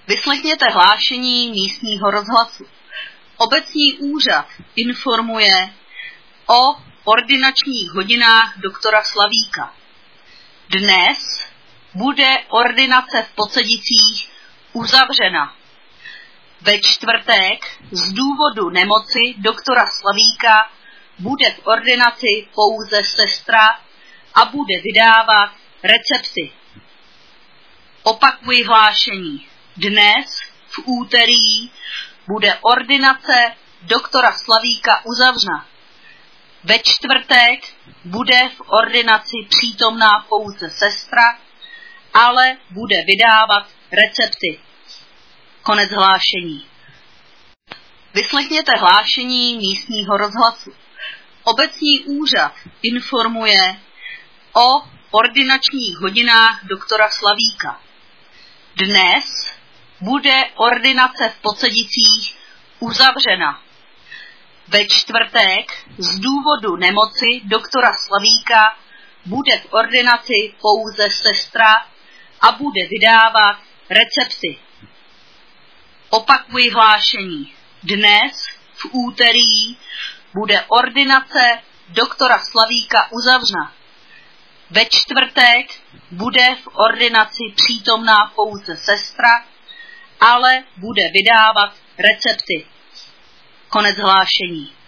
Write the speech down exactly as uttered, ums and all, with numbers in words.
Vyslechněte hlášení místního rozhlasu. Obecní úřad informuje o ordinačních hodinách doktora Slavíka. Dnes bude ordinace v Pocedicích uzavřena. Ve čtvrtek z důvodu nemoci doktora Slavíka bude v ordinaci pouze sestra a bude vydávat recepty. Opakuji hlášení. Dnes, v úterý, bude ordinace doktora Slavíka uzavřena. Ve čtvrtek bude v ordinaci přítomná pouze sestra, ale bude vydávat recepty. Konec hlášení. Vyslechněte hlášení místního rozhlasu. Obecní úřad informuje o ordinačních hodinách doktora Slavíka. Dnes bude ordinace v Pocedicích uzavřena. Ve čtvrtek z důvodu nemoci doktora Slavíka bude v ordinaci pouze sestra a bude vydávat recepty. Opakuji hlášení. Dnes, v úterý, bude ordinace doktora Slavíka uzavřena. Ve čtvrtek bude v ordinaci přítomná pouze sestra, ale bude vydávat recepty. Konec hlášení.